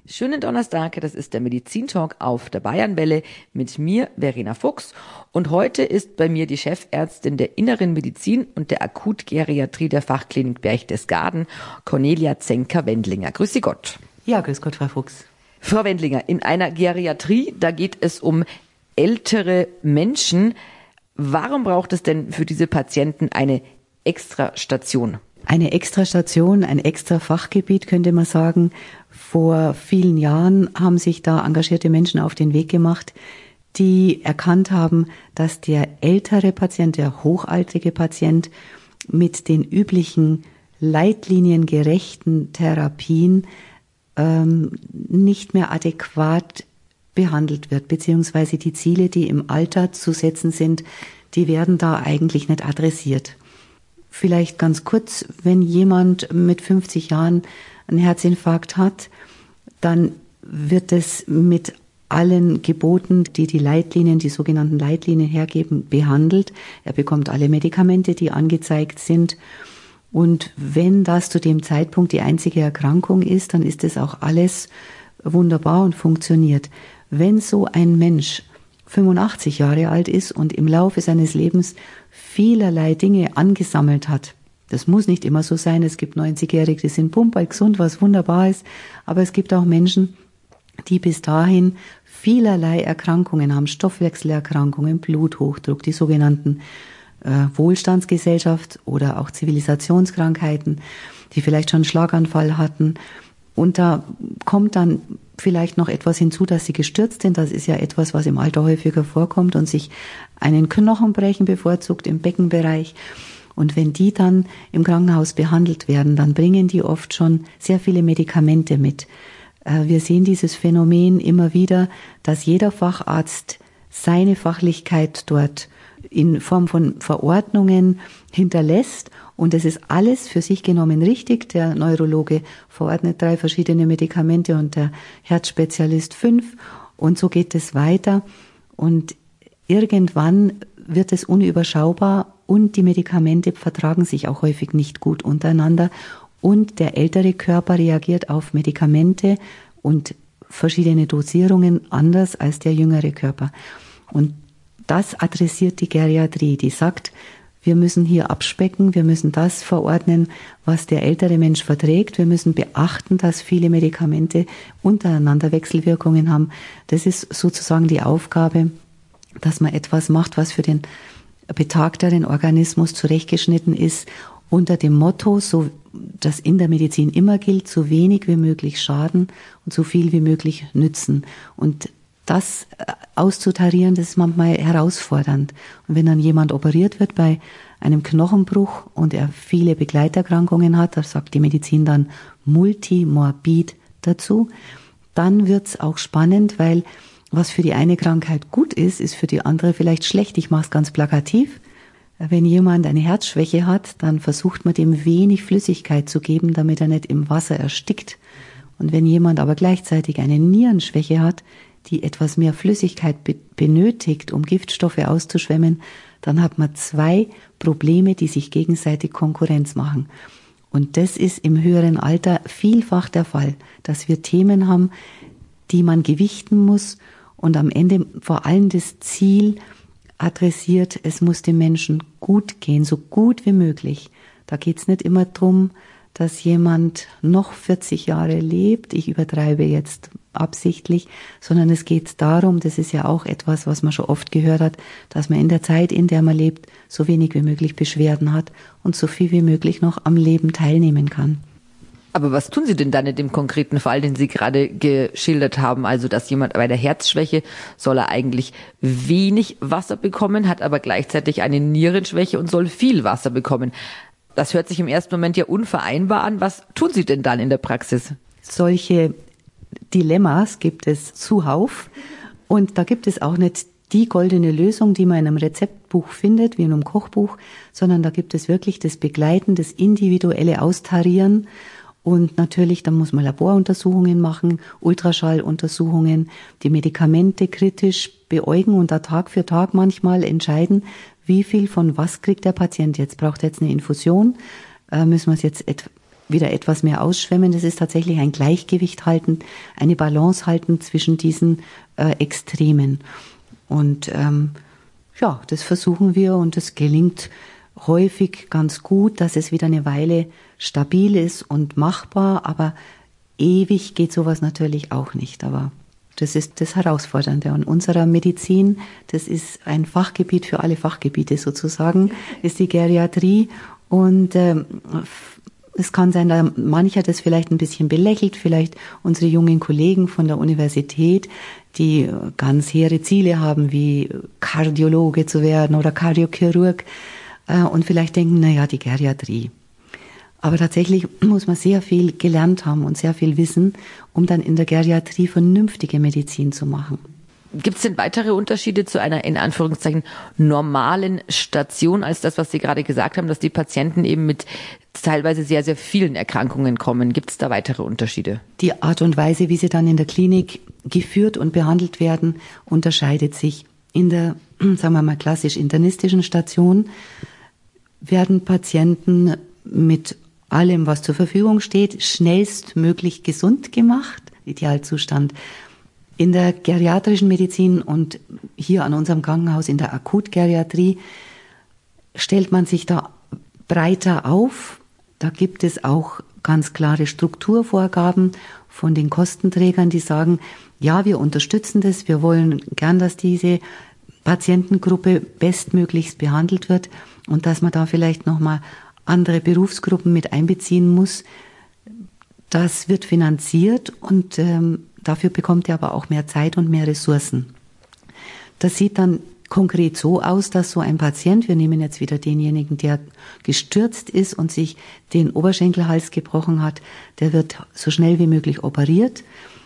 Schönen Donnerstag, das ist der Medizintalk auf der Bayernwelle mit mir, Verena Fuchs. Und heute ist bei mir die Chefärztin der Inneren Medizin und der Akutgeriatrie der Fachklinik Berchtesgaden, Cornelia Zenker-Wendlinger. Grüß Sie Gott. Ja, grüß Gott, Frau Fuchs. Frau Wendlinger, in einer Geriatrie, da geht es um ältere Menschen. Warum braucht es denn für diese Patienten eine Extrastation? Eine Extrastation, ein extra Fachgebiet, könnte man sagen. Vor vielen Jahren haben sich da engagierte Menschen auf den Weg gemacht, die erkannt haben, dass der ältere Patient, der hochaltrige Patient mit den üblichen leitliniengerechten Therapien nicht mehr adäquat behandelt wird, beziehungsweise die Ziele, die im Alter zu setzen sind, die werden da eigentlich nicht adressiert. Vielleicht ganz kurz, wenn jemand mit 50 Jahren einen Herzinfarkt hat, dann wird es mit allen Geboten, die die Leitlinien, die sogenannten Leitlinien hergeben, behandelt. Er bekommt alle Medikamente, die angezeigt sind. Und wenn das zu dem Zeitpunkt die einzige Erkrankung ist, dann ist es auch alles wunderbar und funktioniert. Wenn so ein Mensch 85 Jahre alt ist und im Laufe seines Lebens vielerlei Dinge angesammelt hat. Das muss nicht immer so sein. Es gibt 90-Jährige, die sind pumperl gesund, was wunderbar ist. Aber es gibt auch Menschen, die bis dahin vielerlei Erkrankungen haben, Stoffwechselerkrankungen, Bluthochdruck, die sogenannten Wohlstandsgesellschaft oder auch Zivilisationskrankheiten, die vielleicht schon einen Schlaganfall hatten. Und da kommt dann vielleicht noch etwas hinzu, dass sie gestürzt sind. Das ist ja etwas, was im Alter häufiger vorkommt und sich einen Knochenbrechen bevorzugt im Beckenbereich. Und wenn die dann im Krankenhaus behandelt werden, dann bringen die oft schon sehr viele Medikamente mit. Wir sehen dieses Phänomen immer wieder, dass jeder Facharzt seine Fachlichkeit dort in Form von Verordnungen hinterlässt. Und es ist alles für sich genommen richtig. Der Neurologe verordnet 3 verschiedene Medikamente und der Herzspezialist 5. Und so geht es weiter. Und irgendwann wird es unüberschaubar und die Medikamente vertragen sich auch häufig nicht gut untereinander. Und der ältere Körper reagiert auf Medikamente und verschiedene Dosierungen anders als der jüngere Körper. Und das adressiert die Geriatrie, die sagt, wir müssen hier abspecken, wir müssen das verordnen, was der ältere Mensch verträgt. Wir müssen beachten, dass viele Medikamente untereinander Wechselwirkungen haben. Das ist sozusagen die Aufgabe, dass man etwas macht, was für den betagteren Organismus zurechtgeschnitten ist, unter dem Motto, so das in der Medizin immer gilt, so wenig wie möglich schaden und so viel wie möglich nützen. Und das auszutarieren, das ist manchmal herausfordernd. Und wenn dann jemand operiert wird bei einem Knochenbruch und er viele Begleiterkrankungen hat, da sagt die Medizin dann multimorbid dazu, dann wird's auch spannend, weil was für die eine Krankheit gut ist, ist für die andere vielleicht schlecht. Ich mache es ganz plakativ. Wenn jemand eine Herzschwäche hat, dann versucht man dem wenig Flüssigkeit zu geben, damit er nicht im Wasser erstickt. Und wenn jemand aber gleichzeitig eine Nierenschwäche hat, die etwas mehr Flüssigkeit benötigt, um Giftstoffe auszuschwemmen, dann hat man 2 Probleme, die sich gegenseitig Konkurrenz machen. Und das ist im höheren Alter vielfach der Fall, dass wir Themen haben, die man gewichten muss und am Ende vor allem das Ziel adressiert, es muss dem Menschen gut gehen, so gut wie möglich. Da geht's nicht immer drum, dass jemand noch 40 Jahre lebt, ich übertreibe jetzt absichtlich, sondern es geht darum, das ist ja auch etwas, was man schon oft gehört hat, dass man in der Zeit, in der man lebt, so wenig wie möglich Beschwerden hat und so viel wie möglich noch am Leben teilnehmen kann. Aber was tun Sie denn dann in dem konkreten Fall, den Sie gerade geschildert haben? Also, dass jemand bei der Herzschwäche soll er eigentlich wenig Wasser bekommen, hat aber gleichzeitig eine Nierenschwäche und soll viel Wasser bekommen. Das hört sich im ersten Moment ja unvereinbar an. Was tun Sie denn dann in der Praxis? Solche Dilemmas gibt es zuhauf. Und da gibt es auch nicht die goldene Lösung, die man in einem Rezeptbuch findet, wie in einem Kochbuch, sondern da gibt es wirklich das Begleiten, das individuelle Austarieren. Und natürlich, dann muss man Laboruntersuchungen machen, Ultraschalluntersuchungen, die Medikamente kritisch beäugen und da Tag für Tag manchmal entscheiden, wie viel von was kriegt der Patient jetzt. Braucht er jetzt eine Infusion? Müssen wir es jetzt wieder etwas mehr ausschwemmen. Das ist tatsächlich ein Gleichgewicht halten, eine Balance halten zwischen diesen Extremen. Und das versuchen wir und es gelingt häufig ganz gut, dass es wieder eine Weile stabil ist und machbar, aber ewig geht sowas natürlich auch nicht. Aber das ist das Herausfordernde an unserer Medizin. Das ist ein Fachgebiet für alle Fachgebiete sozusagen, ist die Geriatrie. Und es kann sein, dass mancher das vielleicht ein bisschen belächelt, vielleicht unsere jungen Kollegen von der Universität, die ganz hehre Ziele haben, wie Kardiologe zu werden oder Kardiochirurg und vielleicht denken, die Geriatrie. Aber tatsächlich muss man sehr viel gelernt haben und sehr viel wissen, um dann in der Geriatrie vernünftige Medizin zu machen. Gibt es denn weitere Unterschiede zu einer, in Anführungszeichen, normalen Station als das, was Sie gerade gesagt haben, dass die Patienten eben mit teilweise sehr, sehr vielen Erkrankungen kommen? Gibt es da weitere Unterschiede? Die Art und Weise, wie sie dann in der Klinik geführt und behandelt werden, unterscheidet sich. In der, sagen wir mal, klassisch internistischen Station werden Patienten mit allem, was zur Verfügung steht, schnellstmöglich gesund gemacht, Idealzustand. In der geriatrischen Medizin und hier an unserem Krankenhaus in der Akutgeriatrie stellt man sich da breiter auf. Da gibt es auch ganz klare Strukturvorgaben von den Kostenträgern, die sagen, ja, wir unterstützen das, wir wollen gern, dass diese Patientengruppe bestmöglichst behandelt wird und dass man da vielleicht nochmal andere Berufsgruppen mit einbeziehen muss. Das wird finanziert und dafür bekommt er aber auch mehr Zeit und mehr Ressourcen. Das sieht dann konkret so aus, dass so ein Patient, wir nehmen jetzt wieder denjenigen, der gestürzt ist und sich den Oberschenkelhals gebrochen hat, der wird so schnell wie möglich operiert.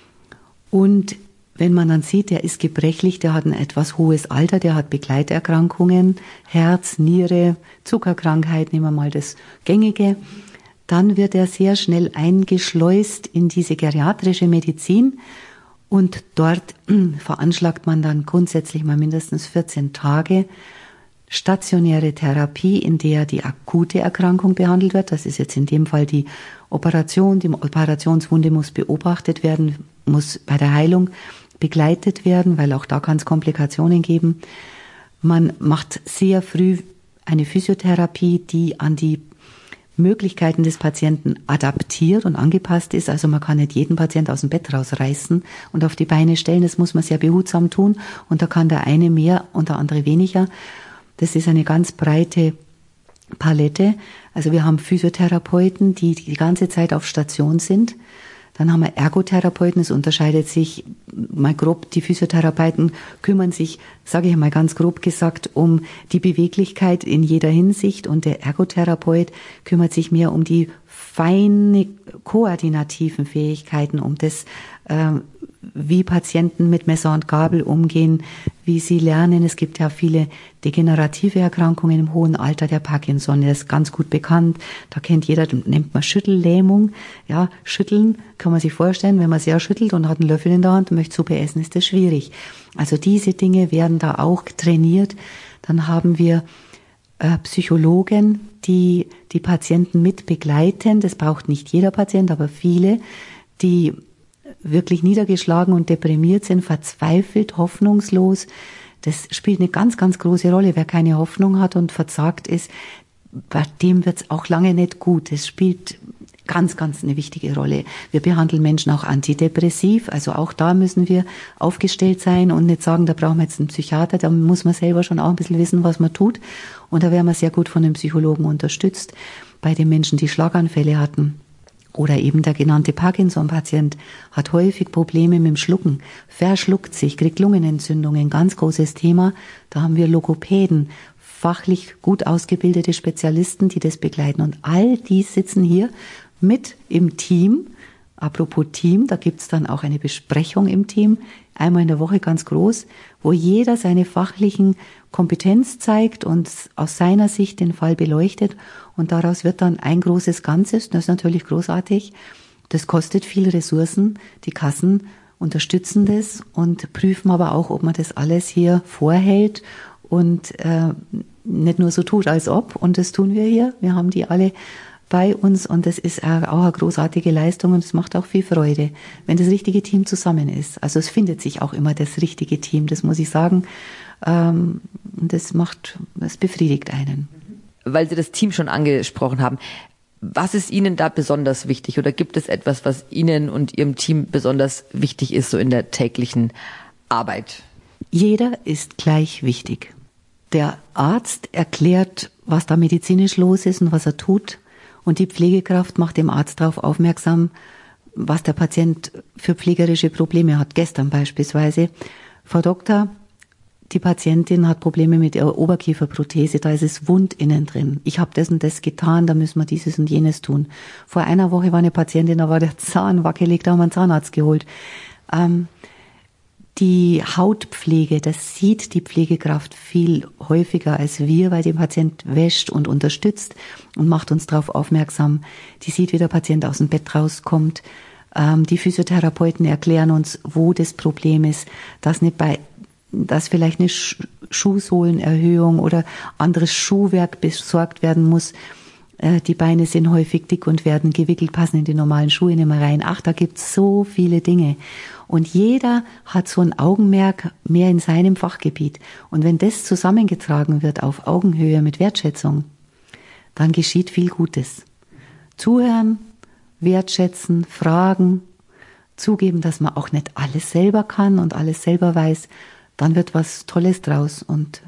Und wenn man dann sieht, der ist gebrechlich, der hat ein etwas hohes Alter, der hat Begleiterkrankungen, Herz, Niere, Zuckerkrankheit, nehmen wir mal das Gängige, dann wird er sehr schnell eingeschleust in diese geriatrische Medizin und dort veranschlagt man dann grundsätzlich mal mindestens 14 Tage stationäre Therapie, in der die akute Erkrankung behandelt wird. Das ist jetzt in dem Fall die Operation. Die Operationswunde muss beobachtet werden, muss bei der Heilung begleitet werden, weil auch da kann es Komplikationen geben. Man macht sehr früh eine Physiotherapie, die an die Möglichkeiten des Patienten adaptiert und angepasst ist. Also man kann nicht jeden Patient aus dem Bett rausreißen und auf die Beine stellen. Das muss man sehr behutsam tun. Und da kann der eine mehr und der andere weniger. Das ist eine ganz breite Palette. Also wir haben Physiotherapeuten, die die ganze Zeit auf Station sind. Dann haben wir Ergotherapeuten, es unterscheidet sich mal grob, die Physiotherapeuten kümmern sich, sage ich mal ganz grob gesagt, um die Beweglichkeit in jeder Hinsicht und der Ergotherapeut kümmert sich mehr um die feine koordinativen Fähigkeiten, um das, wie Patienten mit Messer und Gabel umgehen, wie sie lernen. Es gibt ja viele degenerative Erkrankungen im hohen Alter, der Parkinson, der ist ganz gut bekannt. Da kennt jeder, nennt man Schüttellähmung. Ja, schütteln kann man sich vorstellen, wenn man sehr schüttelt und hat einen Löffel in der Hand und möchte Suppe essen, ist das schwierig. Also diese Dinge werden da auch trainiert. Dann haben wir Psychologen, die die Patienten mit begleiten. Das braucht nicht jeder Patient, aber viele, die wirklich niedergeschlagen und deprimiert sind, verzweifelt, hoffnungslos. Das spielt eine ganz, ganz große Rolle. Wer keine Hoffnung hat und verzagt ist, bei dem wird's auch lange nicht gut. Das spielt ganz, ganz eine wichtige Rolle. Wir behandeln Menschen auch antidepressiv. Also auch da müssen wir aufgestellt sein und nicht sagen, da brauchen wir jetzt einen Psychiater. Da muss man selber schon auch ein bisschen wissen, was man tut. Und da werden wir sehr gut von den Psychologen unterstützt. Bei den Menschen, die Schlaganfälle hatten, oder eben der genannte Parkinson-Patient hat häufig Probleme mit dem Schlucken, verschluckt sich, kriegt Lungenentzündungen, ganz großes Thema. Da haben wir Logopäden, fachlich gut ausgebildete Spezialisten, die das begleiten. Und all die sitzen hier mit im Team. Apropos Team, da gibt's dann auch eine Besprechung im Team, einmal in der Woche ganz groß, wo jeder seine fachlichen Kompetenz zeigt und aus seiner Sicht den Fall beleuchtet. Und daraus wird dann ein großes Ganzes. Das ist natürlich großartig. Das kostet viel Ressourcen. Die Kassen unterstützen das und prüfen aber auch, ob man das alles hier vorhält und nicht nur so tut, als ob. Und das tun wir hier. Wir haben die alle bei uns und das ist auch eine großartige Leistung und es macht auch viel Freude, wenn das richtige Team zusammen ist. Also es findet sich auch immer das richtige Team, das muss ich sagen. Das befriedigt einen. Weil Sie das Team schon angesprochen haben, was ist Ihnen da besonders wichtig oder gibt es etwas, was Ihnen und Ihrem Team besonders wichtig ist, so in der täglichen Arbeit? Jeder ist gleich wichtig. Der Arzt erklärt, was da medizinisch los ist und was er tut. Und die Pflegekraft macht dem Arzt darauf aufmerksam, was der Patient für pflegerische Probleme hat. Gestern beispielsweise, Frau Doktor, die Patientin hat Probleme mit ihrer Oberkieferprothese, da ist es wund innen drin. Ich habe das und das getan, da müssen wir dieses und jenes tun. Vor einer Woche war eine Patientin, da war der Zahn wackelig, da haben wir einen Zahnarzt geholt. Die Hautpflege, das sieht die Pflegekraft viel häufiger als wir, weil der Patient wäscht und unterstützt und macht uns darauf aufmerksam. Die sieht, wie der Patient aus dem Bett rauskommt. Die Physiotherapeuten erklären uns, wo das Problem ist, dass vielleicht eine Schuhsohlenerhöhung oder anderes Schuhwerk besorgt werden muss. Die Beine sind häufig dick und werden gewickelt, passen in die normalen Schuhe nicht mehr rein. Ach, da gibt's so viele Dinge. Und jeder hat so ein Augenmerk mehr in seinem Fachgebiet. Und wenn das zusammengetragen wird auf Augenhöhe mit Wertschätzung, dann geschieht viel Gutes. Zuhören, wertschätzen, fragen, zugeben, dass man auch nicht alles selber kann und alles selber weiß, dann wird was Tolles draus. Und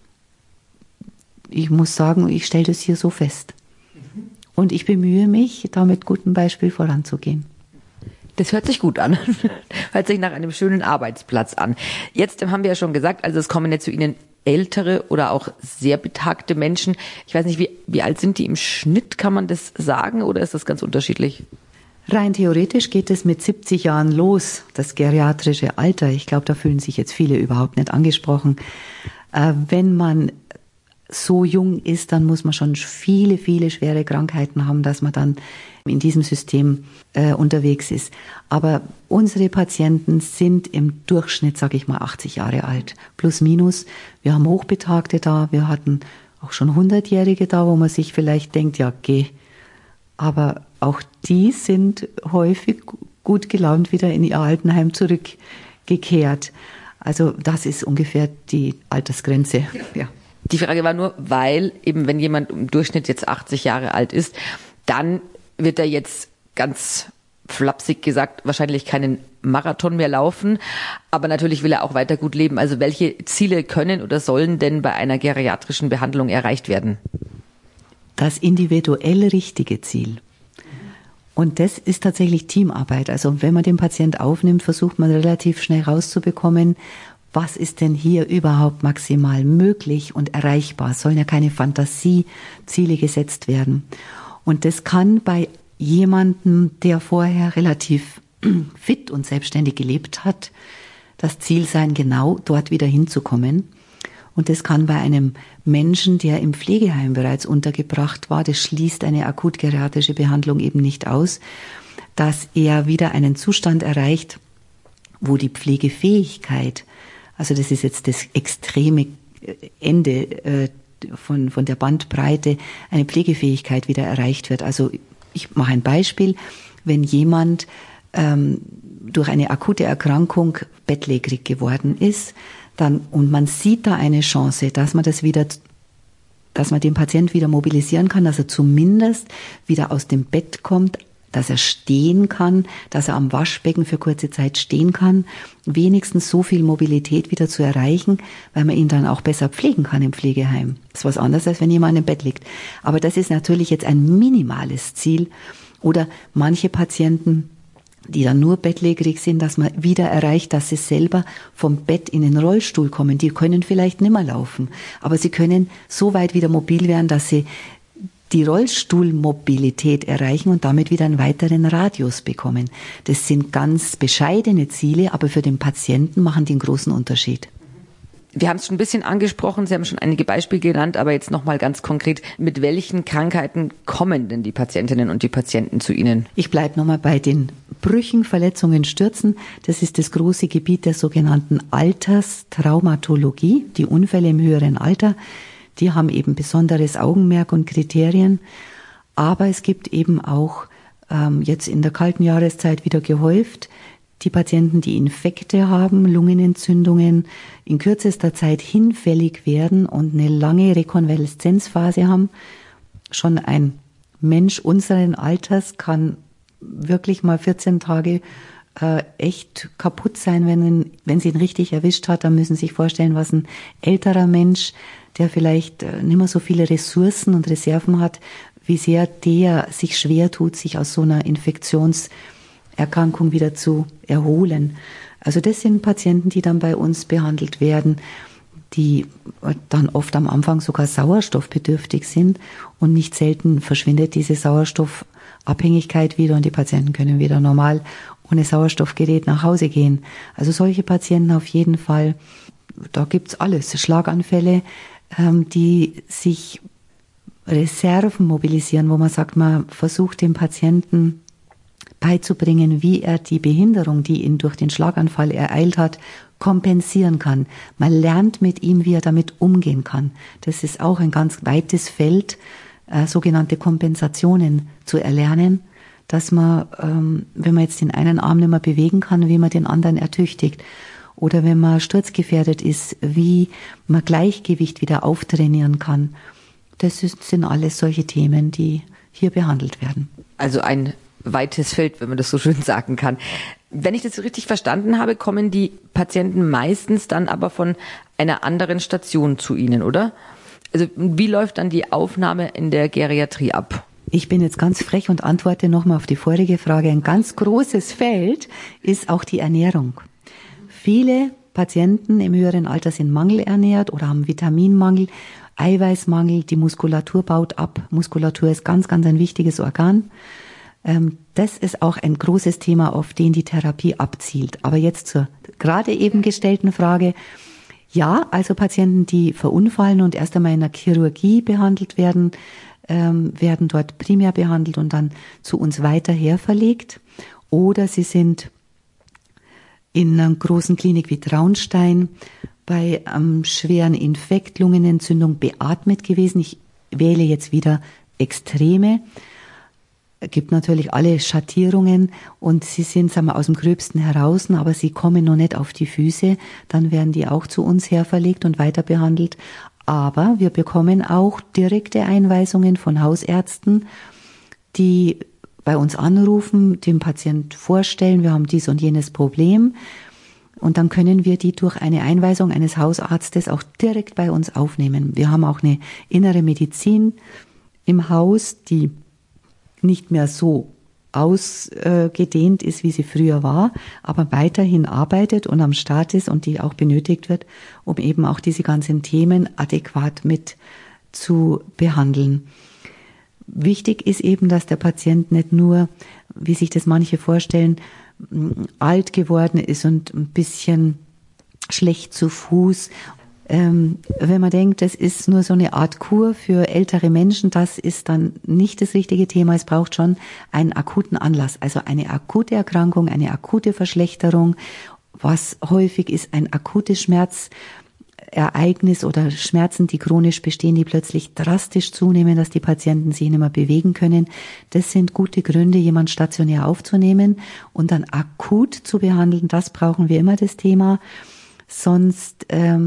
ich muss sagen, ich stelle das hier so fest. Und ich bemühe mich, da mit gutem Beispiel voranzugehen. Das hört sich gut an. Hört sich nach einem schönen Arbeitsplatz an. Jetzt haben wir ja schon gesagt, also es kommen jetzt zu Ihnen ältere oder auch sehr betagte Menschen. Ich weiß nicht, wie alt sind die im Schnitt? Kann man das sagen oder ist das ganz unterschiedlich? Rein theoretisch geht es mit 70 Jahren los, das geriatrische Alter. Ich glaube, da fühlen sich jetzt viele überhaupt nicht angesprochen. Wenn man so jung ist, dann muss man schon viele, viele schwere Krankheiten haben, dass man dann in diesem System unterwegs ist. Aber unsere Patienten sind im Durchschnitt, sage ich mal, 80 Jahre alt, plus minus. Wir haben Hochbetagte da, wir hatten auch schon 100-Jährige da, wo man sich vielleicht denkt, ja, geh. Aber auch die sind häufig gut gelaunt wieder in ihr Altenheim zurückgekehrt. Also das ist ungefähr die Altersgrenze. Ja. Die Frage war nur, weil eben wenn jemand im Durchschnitt jetzt 80 Jahre alt ist, dann wird er jetzt ganz flapsig gesagt wahrscheinlich keinen Marathon mehr laufen, aber natürlich will er auch weiter gut leben. Also welche Ziele können oder sollen denn bei einer geriatrischen Behandlung erreicht werden? Das individuell richtige Ziel. Und das ist tatsächlich Teamarbeit. Also wenn man den Patient aufnimmt, versucht man relativ schnell rauszubekommen, was ist denn hier überhaupt maximal möglich und erreichbar? Es sollen ja keine Fantasieziele gesetzt werden. Und das kann bei jemandem, der vorher relativ fit und selbstständig gelebt hat, das Ziel sein, genau dort wieder hinzukommen. Und das kann bei einem Menschen, der im Pflegeheim bereits untergebracht war, das schließt eine akut-geriatrische Behandlung eben nicht aus, dass er wieder einen Zustand erreicht, wo die Pflegefähigkeit, also das ist jetzt das extreme Ende von der Bandbreite, eine Pflegefähigkeit wieder erreicht wird. Also ich mache ein Beispiel, wenn jemand durch eine akute Erkrankung bettlägerig geworden ist, dann, und man sieht da eine Chance, dass man den Patient wieder mobilisieren kann, dass er zumindest wieder aus dem Bett kommt, dass er stehen kann, dass er am Waschbecken für kurze Zeit stehen kann, wenigstens so viel Mobilität wieder zu erreichen, weil man ihn dann auch besser pflegen kann im Pflegeheim. Das ist was anderes, als wenn jemand im Bett liegt. Aber das ist natürlich jetzt ein minimales Ziel. Oder manche Patienten, die dann nur bettlägerig sind, dass man wieder erreicht, dass sie selber vom Bett in den Rollstuhl kommen. Die können vielleicht nimmer laufen, aber sie können so weit wieder mobil werden, dass sie die Rollstuhlmobilität erreichen und damit wieder einen weiteren Radius bekommen. Das sind ganz bescheidene Ziele, aber für den Patienten machen die einen großen Unterschied. Wir haben es schon ein bisschen angesprochen, Sie haben schon einige Beispiele genannt, aber jetzt nochmal ganz konkret, mit welchen Krankheiten kommen denn die Patientinnen und die Patienten zu Ihnen? Ich bleibe nochmal bei den Brüchen, Verletzungen, Stürzen. Das ist das große Gebiet der sogenannten Alterstraumatologie, die Unfälle im höheren Alter. Die haben eben besonderes Augenmerk und Kriterien. Aber es gibt eben auch jetzt in der kalten Jahreszeit wieder gehäuft die Patienten, die Infekte haben, Lungenentzündungen, in kürzester Zeit hinfällig werden und eine lange Rekonvaleszenzphase haben. Schon ein Mensch unseren Alters kann wirklich mal 14 Tage echt kaputt sein, wenn sie ihn richtig erwischt hat. Dann müssen Sie sich vorstellen, was ein älterer Mensch, der vielleicht nicht mehr so viele Ressourcen und Reserven hat, wie sehr der sich schwer tut, sich aus so einer Infektionserkrankung wieder zu erholen. Also das sind Patienten, die dann bei uns behandelt werden, die dann oft am Anfang sogar sauerstoffbedürftig sind und nicht selten verschwindet diese Sauerstoffabhängigkeit wieder und die Patienten können wieder normal ohne Sauerstoffgerät nach Hause gehen. Also solche Patienten auf jeden Fall, da gibt's alles, Schlaganfälle, die sich Reserven mobilisieren, wo man sagt, man versucht dem Patienten beizubringen, wie er die Behinderung, die ihn durch den Schlaganfall ereilt hat, kompensieren kann. Man lernt mit ihm, wie er damit umgehen kann. Das ist auch ein ganz weites Feld, sogenannte Kompensationen zu erlernen, dass man, wenn man jetzt den einen Arm nicht mehr bewegen kann, wie man den anderen ertüchtigt. Oder wenn man sturzgefährdet ist, wie man Gleichgewicht wieder auftrainieren kann. Das sind alles solche Themen, die hier behandelt werden. Also ein weites Feld, wenn man das so schön sagen kann. Wenn ich das richtig verstanden habe, kommen die Patienten meistens dann aber von einer anderen Station zu Ihnen, oder? Also wie läuft dann die Aufnahme in der Geriatrie ab? Ich bin jetzt ganz frech und antworte nochmal auf die vorige Frage. Ein ganz großes Feld ist auch die Ernährung. Viele Patienten im höheren Alter sind mangelernährt oder haben Vitaminmangel, Eiweißmangel, die Muskulatur baut ab. Muskulatur ist ganz, ganz ein wichtiges Organ. Das ist auch ein großes Thema, auf den die Therapie abzielt. Aber jetzt zur gerade eben gestellten Frage. Ja, also Patienten, die verunfallen und erst einmal in der Chirurgie behandelt werden, werden dort primär behandelt und dann zu uns weiter herverlegt. Oder sie sind in einer großen Klinik wie Traunstein bei einem schweren Infekt, Lungenentzündung beatmet gewesen. Ich wähle jetzt wieder Extreme. Es gibt natürlich alle Schattierungen und sie sind, sagen wir, aus dem Gröbsten heraus, aber sie kommen noch nicht auf die Füße. Dann werden die auch zu uns herverlegt und weiter behandelt. Aber wir bekommen auch direkte Einweisungen von Hausärzten, die bei uns anrufen, dem Patient vorstellen, wir haben dies und jenes Problem. Und dann können wir die durch eine Einweisung eines Hausarztes auch direkt bei uns aufnehmen. Wir haben auch eine innere Medizin im Haus, die nicht mehr so ausgedehnt ist, wie sie früher war, aber weiterhin arbeitet und am Start ist und die auch benötigt wird, um eben auch diese ganzen Themen adäquat mit zu behandeln. Wichtig ist eben, dass der Patient nicht nur, wie sich das manche vorstellen, alt geworden ist und ein bisschen schlecht zu Fuß. Wenn man denkt, das ist nur so eine Art Kur für ältere Menschen, das ist dann nicht das richtige Thema. Es braucht schon einen akuten Anlass, also eine akute Erkrankung, eine akute Verschlechterung, was häufig ist ein akutes Schmerzereignis oder Schmerzen, die chronisch bestehen, die plötzlich drastisch zunehmen, dass die Patienten sich nicht mehr bewegen können. Das sind gute Gründe, jemand stationär aufzunehmen und dann akut zu behandeln. Das brauchen wir immer, das Thema. Sonst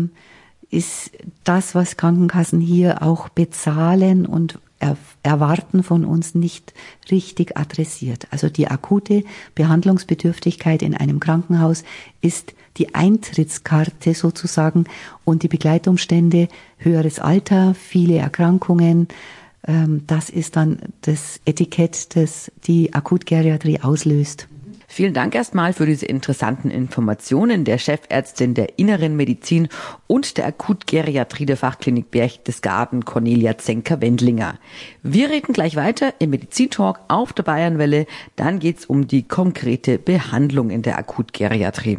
ist das, was Krankenkassen hier auch bezahlen und erwarten von uns, nicht richtig adressiert. Also die akute Behandlungsbedürftigkeit in einem Krankenhaus ist die Eintrittskarte sozusagen und die Begleitumstände, höheres Alter, viele Erkrankungen, das ist dann das Etikett, das die Akutgeriatrie auslöst. Vielen Dank erstmal für diese interessanten Informationen der Chefärztin der Inneren Medizin und der Akutgeriatrie der Fachklinik Berchtesgaden, Cornelia Zenker-Wendlinger. Wir reden gleich weiter im Medizintalk auf der Bayernwelle. Dann geht's um die konkrete Behandlung in der Akutgeriatrie.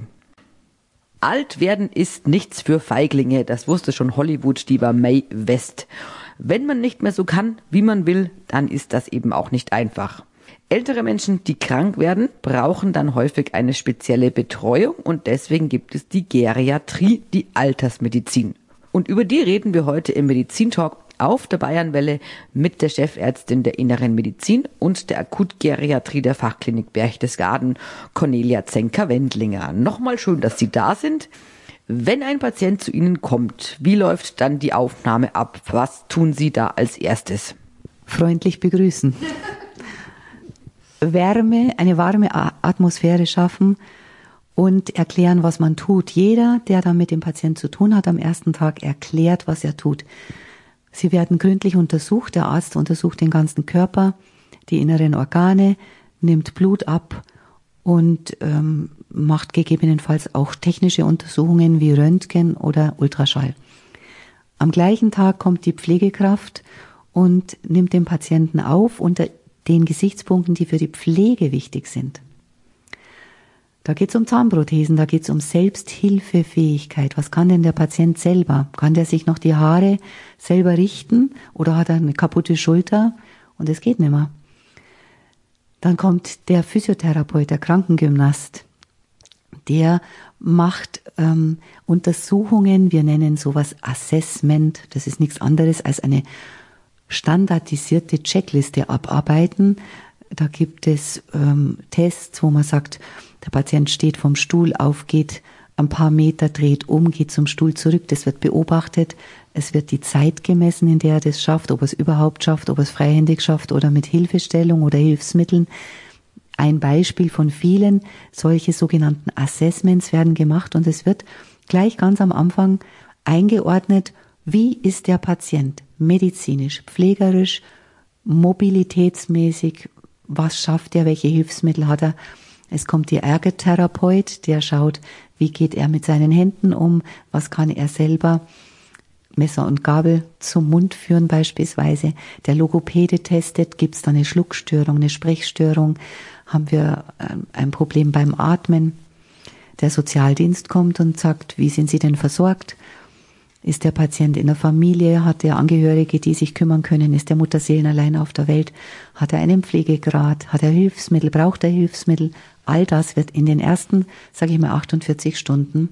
Alt werden ist nichts für Feiglinge, das wusste schon Hollywood-Diva Mae West. Wenn man nicht mehr so kann, wie man will, dann ist das eben auch nicht einfach. Ältere Menschen, die krank werden, brauchen dann häufig eine spezielle Betreuung und deswegen gibt es die Geriatrie, die Altersmedizin. Und über die reden wir heute im Medizintalk auf der Bayernwelle mit der Chefärztin der Inneren Medizin und der Akutgeriatrie der Fachklinik Berchtesgaden, Cornelia Zenker-Wendlinger. Nochmal schön, dass Sie da sind. Wenn ein Patient zu Ihnen kommt, wie läuft dann die Aufnahme ab? Was tun Sie da als erstes? Freundlich begrüßen. Eine warme Atmosphäre schaffen und erklären, was man tut. Jeder, der dann mit dem Patienten zu tun hat, am ersten Tag erklärt, was er tut. Sie werden gründlich untersucht. Der Arzt untersucht den ganzen Körper, die inneren Organe, nimmt Blut ab und macht gegebenenfalls auch technische Untersuchungen wie Röntgen oder Ultraschall. Am gleichen Tag kommt die Pflegekraft und nimmt den Patienten auf unter den Gesichtspunkten, die für die Pflege wichtig sind. Da geht es um Zahnprothesen, da geht es um Selbsthilfefähigkeit. Was kann denn der Patient selber? Kann der sich noch die Haare selber richten oder hat er eine kaputte Schulter und es geht nicht mehr? Dann kommt der Physiotherapeut, der Krankengymnast. Der macht Untersuchungen, wir nennen sowas Assessment. Das ist nichts anderes als eine standardisierte Checkliste abarbeiten. Da gibt es Tests, wo man sagt, der Patient steht vom Stuhl auf, geht ein paar Meter, dreht um, geht zum Stuhl zurück. Das wird beobachtet. Es wird die Zeit gemessen, in der er das schafft, ob er es überhaupt schafft, ob er es freihändig schafft oder mit Hilfestellung oder Hilfsmitteln. Ein Beispiel von vielen. Solche sogenannten Assessments werden gemacht und es wird gleich ganz am Anfang eingeordnet, wie ist der Patient medizinisch, pflegerisch, mobilitätsmäßig, was schafft er, welche Hilfsmittel hat er. Es kommt der Ergotherapeut, der schaut, wie geht er mit seinen Händen um, was kann er selber, Messer und Gabel zum Mund führen beispielsweise. Der Logopäde testet, gibt es da eine Schluckstörung, eine Sprechstörung, haben wir ein Problem beim Atmen. Der Sozialdienst kommt und sagt, wie sind Sie denn versorgt? Ist der Patient in der Familie? Hat er Angehörige, die sich kümmern können? Ist der Mutterseelenallein auf der Welt? Hat er einen Pflegegrad? Hat er Hilfsmittel? Braucht er Hilfsmittel? All das wird in den ersten, 48 Stunden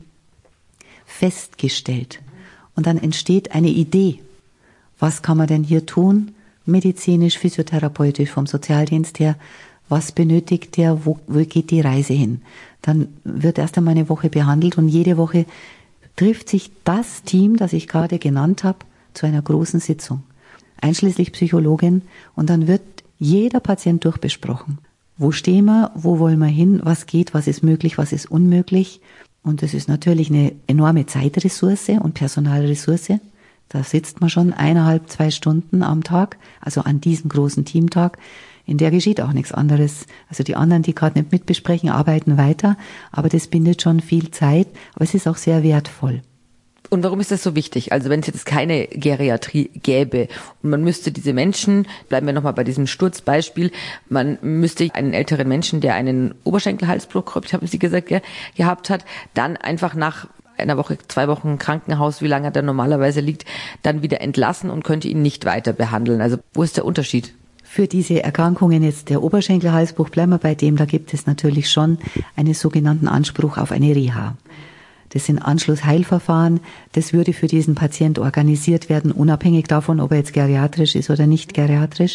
festgestellt. Und dann entsteht eine Idee. Was kann man denn hier tun? Medizinisch, physiotherapeutisch, vom Sozialdienst her. Was benötigt der? Wo geht die Reise hin? Dann wird erst einmal eine Woche behandelt und jede Woche trifft sich das Team, das ich gerade genannt habe, zu einer großen Sitzung, einschließlich Psychologin, und dann wird jeder Patient durchbesprochen. Wo stehen wir, wo wollen wir hin, was geht, was ist möglich, was ist unmöglich. Und das ist natürlich eine enorme Zeitressource und Personalressource. Da sitzt man schon 1,5, 2 Stunden am Tag, also an diesem großen Teamtag. In der geschieht auch nichts anderes. Also die anderen, die gerade nicht mitbesprechen, arbeiten weiter, aber das bindet schon viel Zeit, aber es ist auch sehr wertvoll. Und warum ist das so wichtig? Also wenn es jetzt keine Geriatrie gäbe und man müsste diese Menschen, bleiben wir nochmal bei diesem Sturzbeispiel, man müsste einen älteren Menschen, der einen Oberschenkelhalsbruch, haben Sie gesagt, gehabt hat, dann einfach nach einer Woche, 2 Wochen Krankenhaus, wie lange der normalerweise liegt, dann wieder entlassen und könnte ihn nicht weiter behandeln. Also wo ist der Unterschied? Für diese Erkrankungen jetzt der Oberschenkelhalsbruch, bleiben wir bei dem, da gibt es natürlich schon einen sogenannten Anspruch auf eine Reha. Das sind Anschlussheilverfahren, das würde für diesen Patient organisiert werden, unabhängig davon, ob er jetzt geriatrisch ist oder nicht geriatrisch.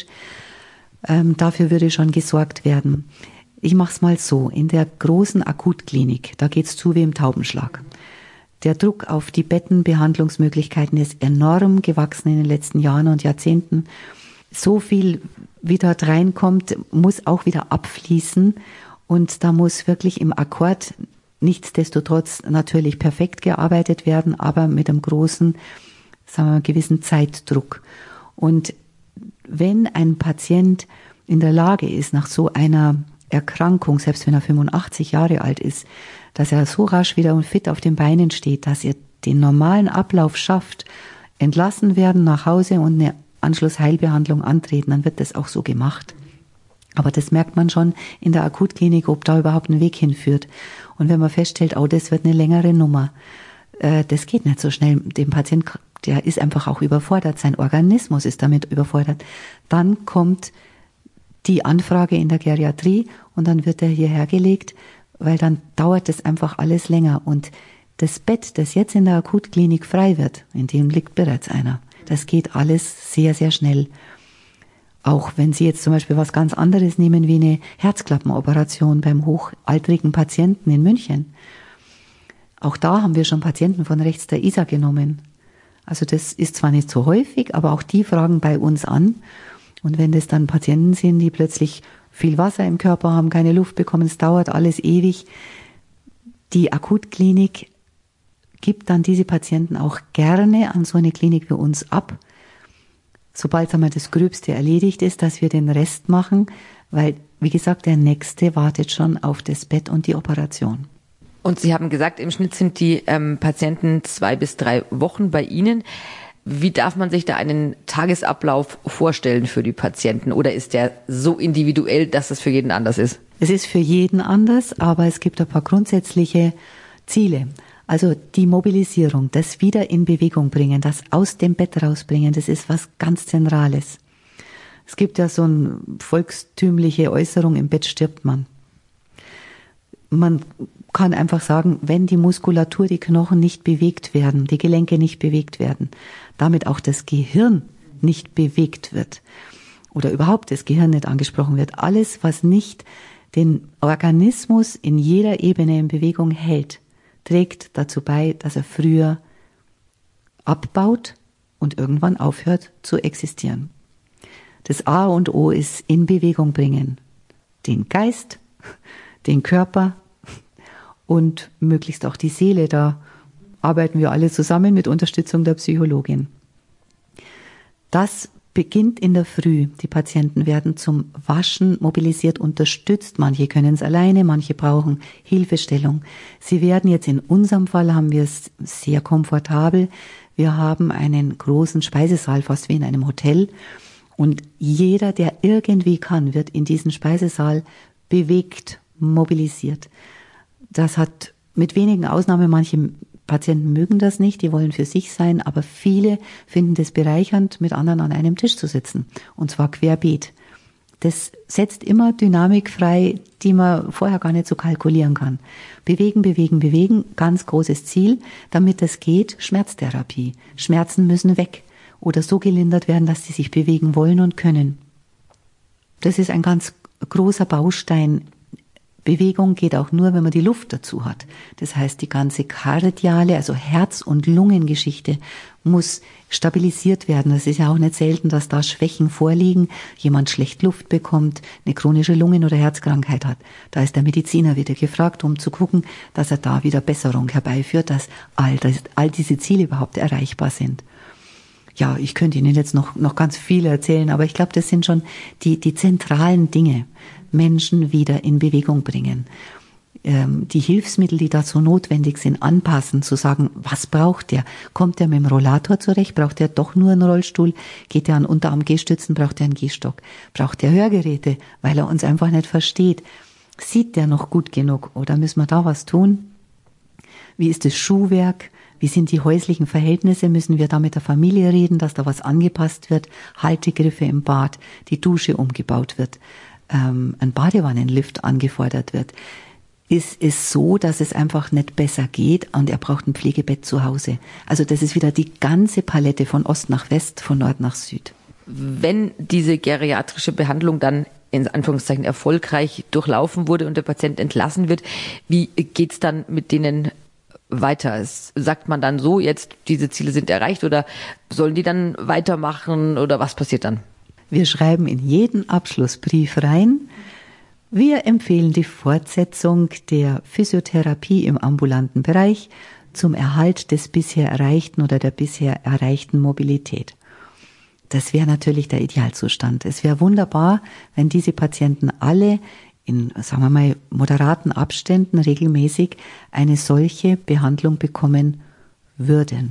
Dafür würde schon gesorgt werden. Ich mache es mal so, in der großen Akutklinik, da geht es zu wie im Taubenschlag. Der Druck auf die Bettenbehandlungsmöglichkeiten ist enorm gewachsen in den letzten Jahren und Jahrzehnten. So viel, wie dort reinkommt, muss auch wieder abfließen und da muss wirklich im Akkord nichtsdestotrotz natürlich perfekt gearbeitet werden, aber mit einem großen, sagen wir mal, gewissen Zeitdruck. Und wenn ein Patient in der Lage ist, nach so einer Erkrankung, selbst wenn er 85 Jahre alt ist, dass er so rasch wieder und fit auf den Beinen steht, dass er den normalen Ablauf schafft, entlassen werden nach Hause und eine Anschlussheilbehandlung antreten, dann wird das auch so gemacht. Aber das merkt man schon in der Akutklinik, ob da überhaupt ein Weg hinführt. Und wenn man feststellt, oh, das wird eine längere Nummer, das geht nicht so schnell. Dem Patient, der ist einfach auch überfordert, sein Organismus ist damit überfordert. Dann kommt die Anfrage in der Geriatrie und dann wird er hierher gelegt, weil dann dauert das einfach alles länger. Und das Bett, das jetzt in der Akutklinik frei wird, in dem liegt bereits einer. Das geht alles sehr, sehr schnell. Auch wenn Sie jetzt zum Beispiel was ganz anderes nehmen wie eine Herzklappenoperation beim hochaltrigen Patienten in München. Auch da haben wir schon Patienten von rechts der Isar genommen. Also das ist zwar nicht so häufig, aber auch die fragen bei uns an. Und wenn das dann Patienten sind, die plötzlich viel Wasser im Körper haben, keine Luft bekommen, es dauert alles ewig. Die Akutklinik gibt dann diese Patienten auch gerne an so eine Klinik wie uns ab, sobald einmal das Gröbste erledigt ist, dass wir den Rest machen, weil, wie gesagt, der Nächste wartet schon auf das Bett und die Operation. Und Sie haben gesagt, im Schnitt sind die Patienten 2 bis 3 Wochen bei Ihnen. Wie darf man sich da einen Tagesablauf vorstellen für die Patienten? Oder ist der so individuell, dass es für jeden anders ist? Es ist für jeden anders, aber es gibt ein paar grundsätzliche Ziele. Also die Mobilisierung, das wieder in Bewegung bringen, das aus dem Bett rausbringen, das ist was ganz Zentrales. Es gibt ja so eine volkstümliche Äußerung, im Bett stirbt man. Man kann einfach sagen, wenn die Muskulatur, die Knochen nicht bewegt werden, die Gelenke nicht bewegt werden, damit auch das Gehirn nicht bewegt wird oder überhaupt das Gehirn nicht angesprochen wird, alles, was nicht den Organismus in jeder Ebene in Bewegung hält, trägt dazu bei, dass er früher abbaut und irgendwann aufhört zu existieren. Das A und O ist in Bewegung bringen. Den Geist, den Körper und möglichst auch die Seele. Da arbeiten wir alle zusammen mit Unterstützung der Psychologin. Das beginnt in der Früh. Die Patienten werden zum Waschen mobilisiert, unterstützt. Manche können es alleine, manche brauchen Hilfestellung. Sie werden jetzt, in unserem Fall haben wir es sehr komfortabel. Wir haben einen großen Speisesaal, fast wie in einem Hotel. Und jeder, der irgendwie kann, wird in diesen Speisesaal bewegt, mobilisiert. Das hat mit wenigen Ausnahmen, manche Patienten mögen das nicht, die wollen für sich sein, aber viele finden das bereichernd, mit anderen an einem Tisch zu sitzen, und zwar querbeet. Das setzt immer Dynamik frei, die man vorher gar nicht so kalkulieren kann. Bewegen, bewegen, bewegen, ganz großes Ziel, damit das geht, Schmerztherapie. Schmerzen müssen weg oder so gelindert werden, dass sie sich bewegen wollen und können. Das ist ein ganz großer Baustein. Bewegung geht auch nur, wenn man die Luft dazu hat. Das heißt, die ganze kardiale, also Herz- und Lungengeschichte muss stabilisiert werden. Das ist ja auch nicht selten, dass da Schwächen vorliegen, jemand schlecht Luft bekommt, eine chronische Lungen- oder Herzkrankheit hat. Da ist der Mediziner wieder gefragt, um zu gucken, dass er da wieder Besserung herbeiführt, dass all diese Ziele überhaupt erreichbar sind. Ja, ich könnte Ihnen jetzt noch ganz viel erzählen, aber ich glaube, das sind schon die zentralen Dinge. Menschen wieder in Bewegung bringen. Die Hilfsmittel, die dazu notwendig sind, anpassen, zu sagen, was braucht der? Kommt der mit dem Rollator zurecht? Braucht er doch nur einen Rollstuhl? Geht er an Unterarm-Gehstützen? Braucht er einen Gehstock? Braucht er Hörgeräte, weil er uns einfach nicht versteht? Sieht der noch gut genug oder müssen wir da was tun? Wie ist das Schuhwerk? Wie sind die häuslichen Verhältnisse? Müssen wir da mit der Familie reden, dass da was angepasst wird? Haltegriffe im Bad, die Dusche umgebaut wird, ein Badewannenlift angefordert wird. Ist es so, dass es einfach nicht besser geht und er braucht ein Pflegebett zu Hause. Also das ist wieder die ganze Palette von Ost nach West, von Nord nach Süd. Wenn diese geriatrische Behandlung dann in Anführungszeichen erfolgreich durchlaufen wurde und der Patient entlassen wird, wie geht's dann mit denen weiter? Sagt man dann so, jetzt diese Ziele sind erreicht, oder sollen die dann weitermachen oder was passiert dann? Wir schreiben in jeden Abschlussbrief rein, wir empfehlen die Fortsetzung der Physiotherapie im ambulanten Bereich zum Erhalt des bisher Erreichten oder der bisher erreichten Mobilität. Das wäre natürlich der Idealzustand. Es wäre wunderbar, wenn diese Patienten alle in, sagen wir mal, moderaten Abständen regelmäßig eine solche Behandlung bekommen würden.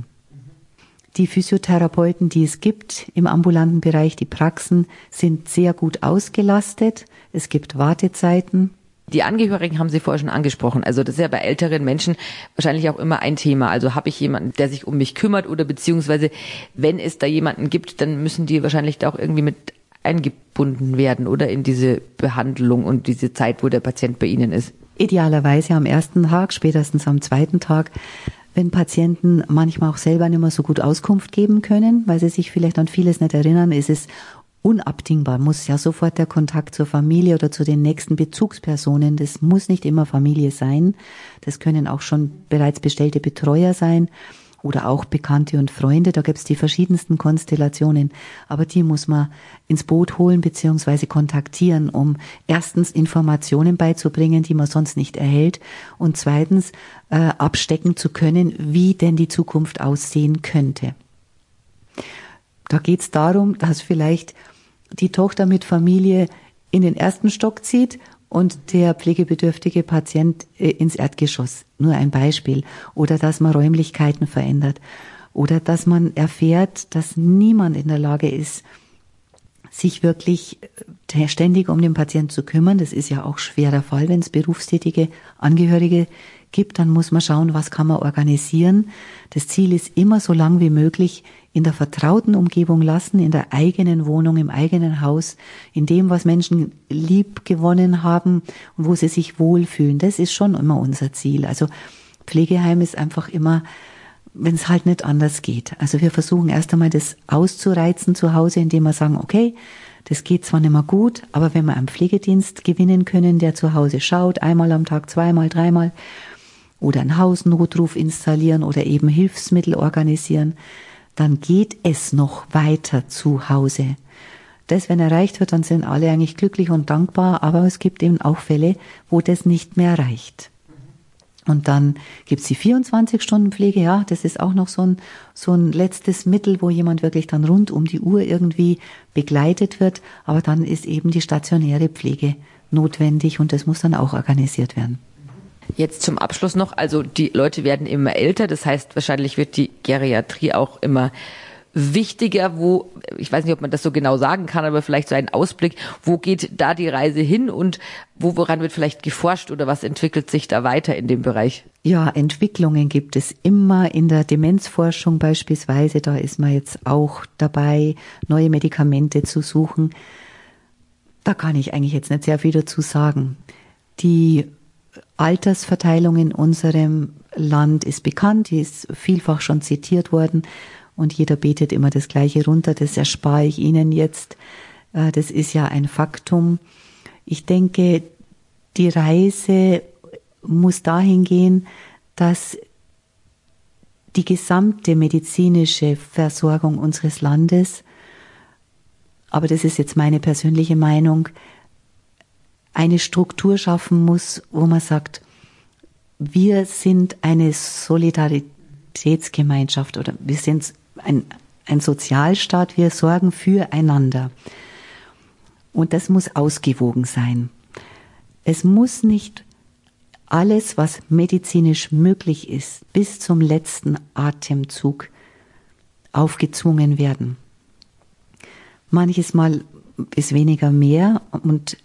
Die Physiotherapeuten, die es gibt im ambulanten Bereich, die Praxen, sind sehr gut ausgelastet. Es gibt Wartezeiten. Die Angehörigen haben Sie vorher schon angesprochen. Also das ist ja bei älteren Menschen wahrscheinlich auch immer ein Thema. Also habe ich jemanden, der sich um mich kümmert, oder beziehungsweise wenn es da jemanden gibt, dann müssen die wahrscheinlich da auch irgendwie mit eingebunden werden, oder in diese Behandlung und diese Zeit, wo der Patient bei Ihnen ist. Idealerweise am ersten Tag, spätestens am zweiten Tag. wenn Patienten manchmal auch selber nicht mehr so gut Auskunft geben können, weil sie sich vielleicht an vieles nicht erinnern, ist es unabdingbar, muss ja sofort der Kontakt zur Familie oder zu den nächsten Bezugspersonen, das muss nicht immer Familie sein, das können auch schon bereits bestellte Betreuer sein oder auch Bekannte und Freunde, da gibt es die verschiedensten Konstellationen, aber die muss man ins Boot holen bzw. kontaktieren, um erstens Informationen beizubringen, die man sonst nicht erhält und zweitens abstecken zu können, wie denn die Zukunft aussehen könnte. Da geht es darum, dass vielleicht die Tochter mit Familie in den ersten Stock zieht und der pflegebedürftige Patient ins Erdgeschoss. Nur ein Beispiel. Oder dass man Räumlichkeiten verändert. Oder dass man erfährt, dass niemand in der Lage ist, sich wirklich ständig um den Patienten zu kümmern. Das ist ja auch schwerer Fall, wenn es berufstätige Angehörige gibt. Dann muss man schauen, was kann man organisieren. Das Ziel ist immer so lang wie möglich in der vertrauten Umgebung lassen, in der eigenen Wohnung, im eigenen Haus, in dem, was Menschen lieb gewonnen haben und wo sie sich wohlfühlen. Das ist schon immer unser Ziel. Also Pflegeheim ist einfach immer, wenn es halt nicht anders geht. Also wir versuchen erst einmal das auszureizen zu Hause, indem wir sagen, okay, das geht zwar nicht mehr gut, aber wenn wir einen Pflegedienst gewinnen können, der zu Hause schaut, einmal am Tag, zweimal, dreimal, oder einen Hausnotruf installieren oder eben Hilfsmittel organisieren, dann geht es noch weiter zu Hause. Das, wenn erreicht wird, dann sind alle eigentlich glücklich und dankbar, aber es gibt eben auch Fälle, wo das nicht mehr reicht. Und dann gibt's die 24-Stunden-Pflege, ja, das ist auch noch so ein letztes Mittel, wo jemand wirklich dann rund um die Uhr irgendwie begleitet wird, aber dann ist eben die stationäre Pflege notwendig und das muss dann auch organisiert werden. Jetzt zum Abschluss noch, also die Leute werden immer älter, das heißt, wahrscheinlich wird die Geriatrie auch immer wichtiger, ich weiß nicht, ob man das so genau sagen kann, aber vielleicht so ein Ausblick, wo geht da die Reise hin und woran wird vielleicht geforscht oder was entwickelt sich da weiter in dem Bereich? Ja, Entwicklungen gibt es immer in der Demenzforschung beispielsweise, da ist man jetzt auch dabei, neue Medikamente zu suchen. Da kann ich eigentlich jetzt nicht sehr viel dazu sagen. Die Altersverteilung in unserem Land ist bekannt, die ist vielfach schon zitiert worden und jeder betet immer das Gleiche runter, das erspare ich Ihnen jetzt. Das ist ja ein Faktum. Ich denke, die Reise muss dahin gehen, dass die gesamte medizinische Versorgung unseres Landes, aber das ist jetzt meine persönliche Meinung, eine Struktur schaffen muss, wo man sagt, wir sind eine Solidaritätsgemeinschaft oder wir sind ein Sozialstaat, wir sorgen füreinander. Und das muss ausgewogen sein. Es muss nicht alles, was medizinisch möglich ist, bis zum letzten Atemzug aufgezwungen werden. Manches Mal ist weniger mehr und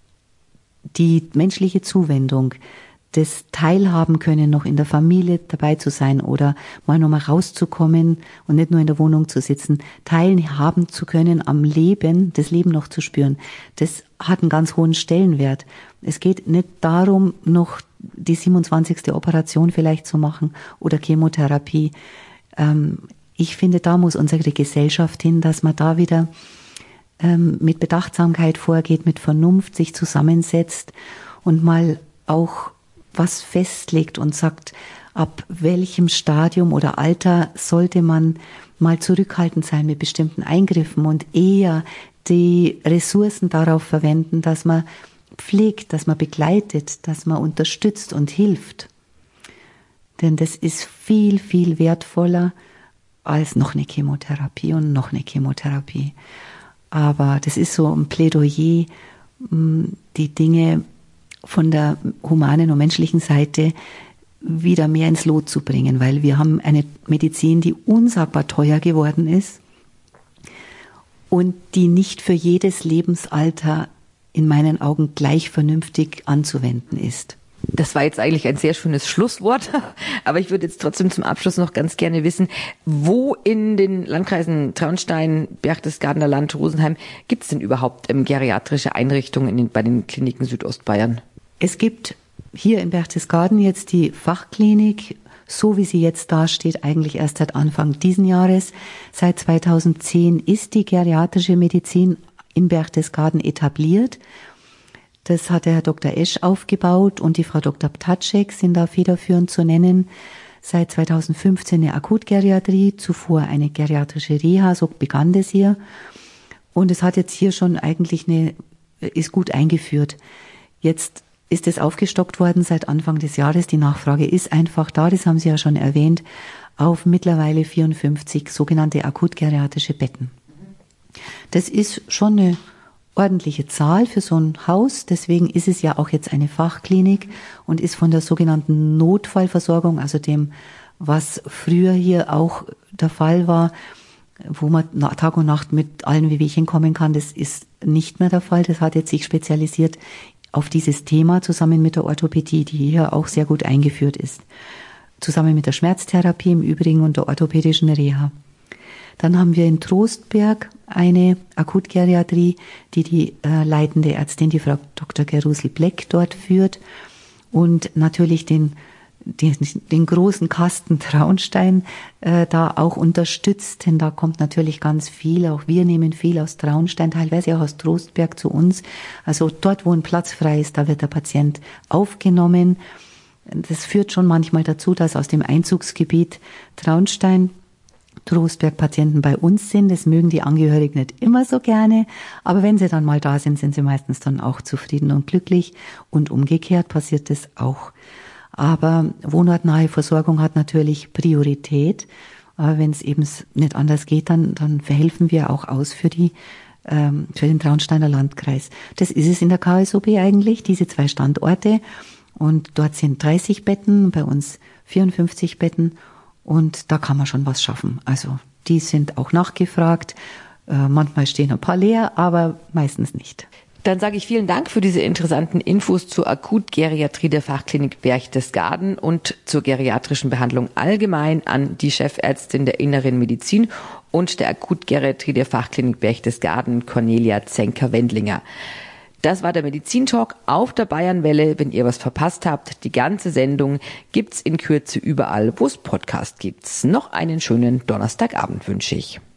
die menschliche Zuwendung, das Teilhaben können, noch in der Familie dabei zu sein oder mal nochmal rauszukommen und nicht nur in der Wohnung zu sitzen, teilhaben zu können am Leben, das Leben noch zu spüren, das hat einen ganz hohen Stellenwert. Es geht nicht darum, noch die 27. Operation vielleicht zu machen oder Chemotherapie. Ich finde, da muss unsere Gesellschaft hin, dass man da wieder mit Bedachtsamkeit vorgeht, mit Vernunft sich zusammensetzt und mal auch was festlegt und sagt, ab welchem Stadium oder Alter sollte man mal zurückhaltend sein mit bestimmten Eingriffen und eher die Ressourcen darauf verwenden, dass man pflegt, dass man begleitet, dass man unterstützt und hilft. Denn das ist viel, viel wertvoller als noch eine Chemotherapie und noch eine Chemotherapie. Aber das ist so ein Plädoyer, die Dinge von der humanen und menschlichen Seite wieder mehr ins Lot zu bringen, weil wir haben eine Medizin, die unsagbar teuer geworden ist und die nicht für jedes Lebensalter in meinen Augen gleich vernünftig anzuwenden ist. Das war jetzt eigentlich ein sehr schönes Schlusswort, aber ich würde jetzt trotzdem zum Abschluss noch ganz gerne wissen, wo in den Landkreisen Traunstein, Berchtesgadener Land, Rosenheim gibt es denn überhaupt geriatrische Einrichtungen bei den Kliniken Südostbayern? Es gibt hier in Berchtesgaden jetzt die Fachklinik, so wie sie jetzt dasteht, eigentlich erst seit Anfang diesen Jahres. Seit 2010 ist die geriatrische Medizin in Berchtesgaden etabliert. Das hat der Herr Dr. Esch aufgebaut und die Frau Dr. Ptacek sind da federführend zu nennen. Seit 2015 eine Akutgeriatrie, zuvor eine geriatrische Reha, so begann das hier. Und es hat jetzt hier schon eigentlich ist gut eingeführt. Jetzt ist es aufgestockt worden seit Anfang des Jahres. Die Nachfrage ist einfach da, das haben Sie ja schon erwähnt, auf mittlerweile 54 sogenannte akutgeriatrische Betten. Das ist schon eine ordentliche Zahl für so ein Haus. Deswegen ist es ja auch jetzt eine Fachklinik und ist von der sogenannten Notfallversorgung, also dem, was früher hier auch der Fall war, wo man Tag und Nacht mit allen Wehwehchen kommen kann, das ist nicht mehr der Fall. Das hat jetzt sich spezialisiert auf dieses Thema zusammen mit der Orthopädie, die hier auch sehr gut eingeführt ist. Zusammen mit der Schmerztherapie im Übrigen und der orthopädischen Reha. Dann haben wir in Trostberg eine Akutgeriatrie, die leitende Ärztin, die Frau Dr. Gerusel Bleck, dort führt und natürlich den großen Kasten Traunstein da auch unterstützt, denn da kommt natürlich ganz viel, auch wir nehmen viel aus Traunstein, teilweise auch aus Trostberg zu uns. Also dort, wo ein Platz frei ist, da wird der Patient aufgenommen. Das führt schon manchmal dazu, dass aus dem Einzugsgebiet Traunstein Trostberg-Patienten bei uns sind. Das mögen die Angehörigen nicht immer so gerne, aber wenn sie dann mal da sind, sind sie meistens dann auch zufrieden und glücklich und umgekehrt passiert das auch. Aber wohnortnahe Versorgung hat natürlich Priorität, aber wenn es eben nicht anders geht, dann verhelfen wir auch aus für den Traunsteiner Landkreis. Das ist es in der KSOB eigentlich, diese 2 Standorte, und dort sind 30 Betten, bei uns 54 Betten. Und da kann man schon was schaffen. Also die sind auch nachgefragt. Manchmal stehen ein paar leer, aber meistens nicht. Dann sage ich vielen Dank für diese interessanten Infos zur Akutgeriatrie der Fachklinik Berchtesgaden und zur geriatrischen Behandlung allgemein an die Chefärztin der Inneren Medizin und der Akutgeriatrie der Fachklinik Berchtesgaden, Cornelia Zenker-Wendlinger. Das war der Medizintalk auf der Bayernwelle. Wenn ihr was verpasst habt, die ganze Sendung gibt's in Kürze überall, wo es Podcast gibt. Noch einen schönen Donnerstagabend wünsche ich.